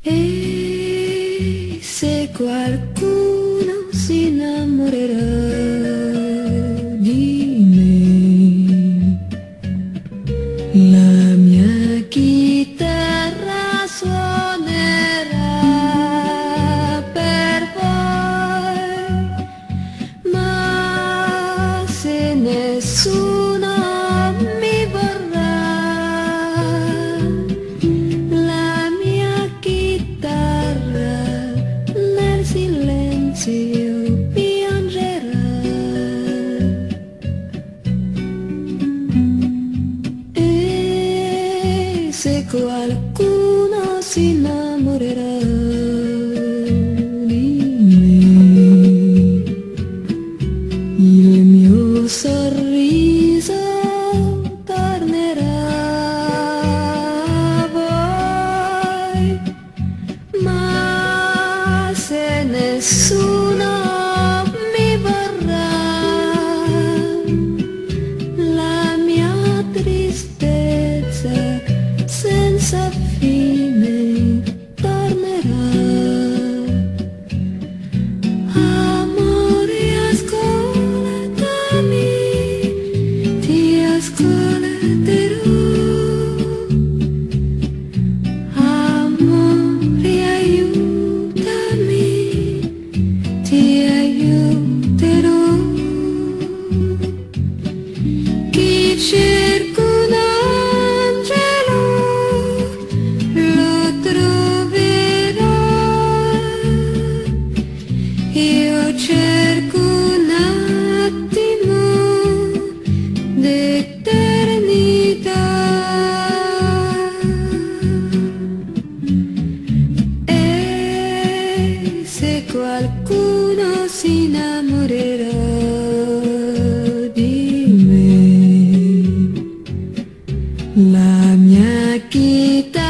E se qualcuno si innamorerà di me, la mia chitarra suonerà per voi, ma se nessuno mi vorrà, la mia chitarra nel silenzio piangerà. E se qualcuno si innamorerà di me, il mio sorriso tornerà a voi, ma se nessuno mi vorrà, la mia tristezza senza fine tornerà. Amore, ascoltami, ti ascolterò. Amore, aiutami, ti aiuterò. Chi cerca un angelo lo troverà. Io cerco un attimo d'eternità. E se qualcuno si innamorerà di me, la mia chitarra